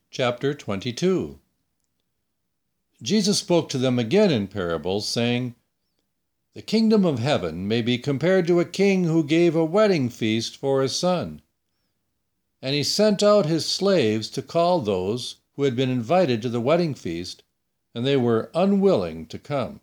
chapter 22. Jesus spoke to them again in parables, saying, "The kingdom of heaven may be compared to a king who gave a wedding feast for his son. And he sent out his slaves to call those who had been invited to the wedding feast, and they were unwilling to come.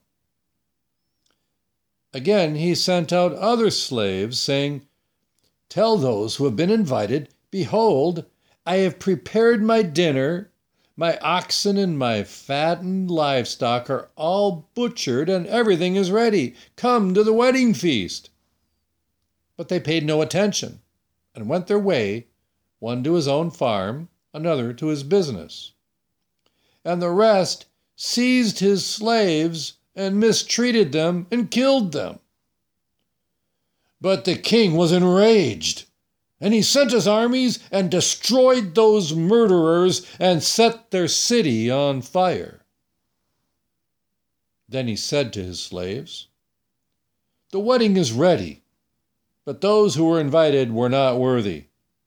Again he sent out other slaves, saying, 'Tell those who have been invited, behold, I have prepared my dinner. My oxen and my fattened livestock are all butchered, and everything is ready. Come to the wedding feast.' But they paid no attention and went their way, one to his own farm, another to his business. And the rest seized his slaves and mistreated them and killed them. But the king was enraged, and he sent his armies and destroyed those murderers and set their city on fire. Then he said to his slaves, 'The wedding is ready, but those who were invited were not worthy.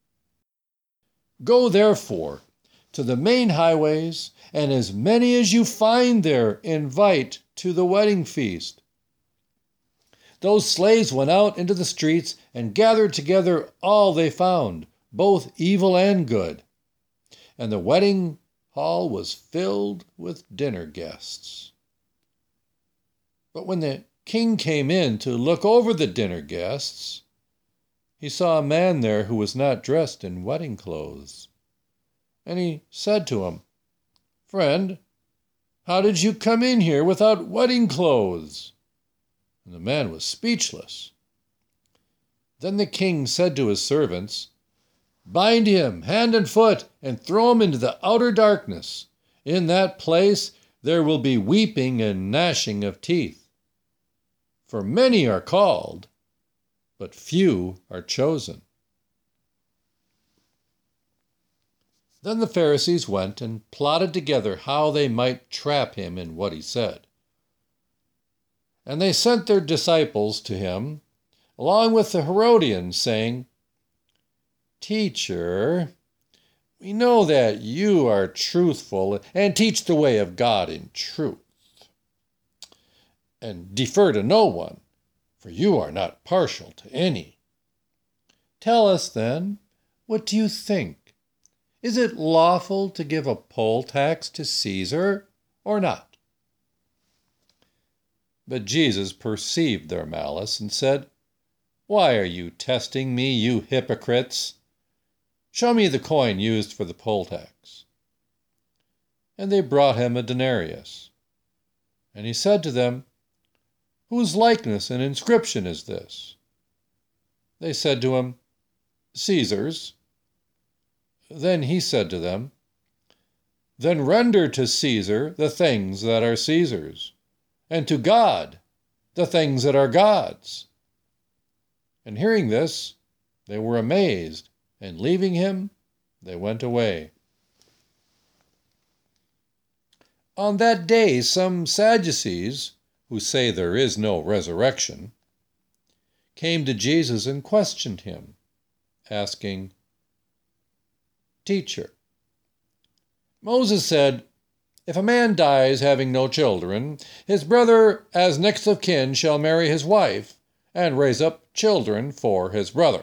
Go therefore to the main highways, and as many as you find there invite to the wedding feast.' Those slaves went out into the streets and gathered together all they found, both evil and good. And the wedding hall was filled with dinner guests. But when the king came in to look over the dinner guests, he saw a man there who was not dressed in wedding clothes. And he said to him, 'Friend, how did you come in here without wedding clothes?' And the man was speechless. Then the king said to his servants, 'Bind him hand and foot and throw him into the outer darkness. In that place there will be weeping and gnashing of teeth. For many are called, but few are chosen.' Then the Pharisees went and plotted together how they might trap him in what he said. And they sent their disciples to him, along with the Herodians, saying, 'Teacher, we know that you are truthful and teach the way of God in truth, and defer to no one, for you are not partial to any. Tell us then, what do you think? Is it lawful to give a poll tax to Caesar or not?' But Jesus perceived their malice and said, 'Why are you testing me, you hypocrites? Show me the coin used for the poll tax.' And they brought him a denarius. And he said to them, 'Whose likeness and inscription is this?' They said to him, 'Caesar's.' Then he said to them, 'Then render to Caesar the things that are Caesar's, and to God the things that are God's.' And hearing this, they were amazed, and leaving him, they went away. On that day some Sadducees, who say there is no resurrection, came to Jesus and questioned him, asking, 'Teacher, Moses said, if a man dies having no children, his brother as next of kin shall marry his wife and raise up children for his brother.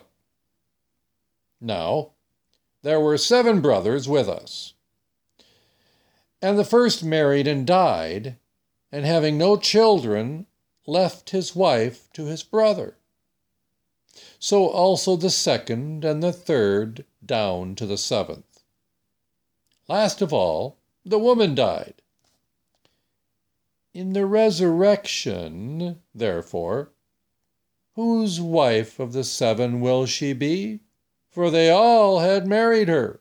Now, there were 7 brothers with us. And the first married and died, and having no children, left his wife to his brother. So also the second and the third down to the 7th. Last of all, the woman died. In the resurrection, therefore, whose wife of the 7 will she be? For they all had married her.'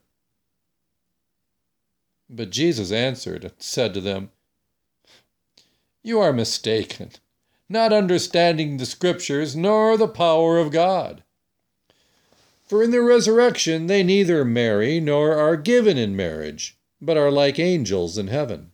But Jesus answered and said to them, 'You are mistaken, not understanding the Scriptures nor the power of God. For in the resurrection they neither marry nor are given in marriage, but are like angels in heaven.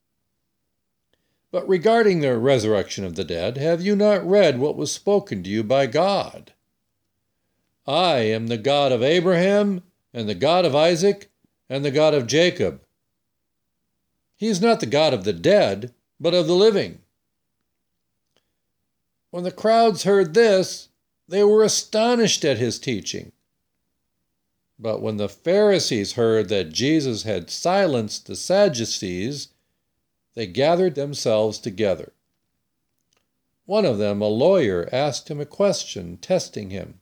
But regarding the resurrection of the dead, have you not read what was spoken to you by God? I am the God of Abraham, and the God of Isaac, and the God of Jacob. He is not the God of the dead, but of the living." When the crowds heard this, they were astonished at his teaching. But when the Pharisees heard that Jesus had silenced the Sadducees, they gathered themselves together. One of them, a lawyer, asked him a question, testing him.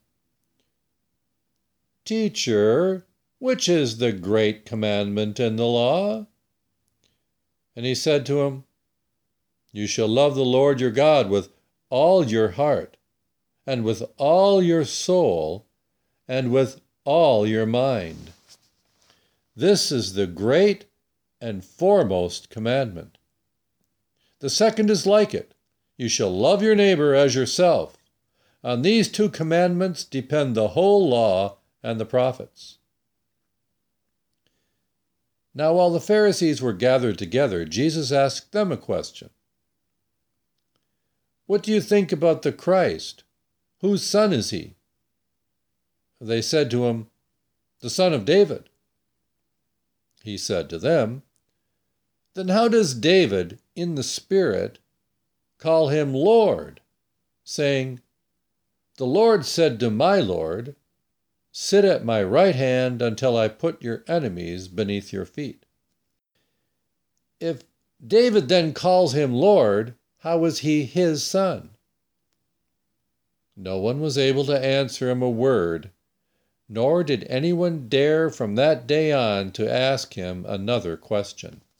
"Teacher, which is the great commandment in the law?" And he said to him, "You shall love the Lord your God with all your heart, and with all your soul, and with all your mind. This is the great and foremost commandment. The second is like it. You shall love your neighbor as yourself. On these two commandments depend the whole law and the prophets." Now, while the Pharisees were gathered together, Jesus asked them a question. "What do you think about the Christ? Whose son is he?" They said to him, "The son of David." He said to them, "Then how does David, in the Spirit, call him Lord, saying, 'The Lord said to my Lord, sit at my right hand until I put your enemies beneath your feet'? If David then calls him Lord, how is he his son?" No one was able to answer him a word, nor did anyone dare from that day on to ask him another question.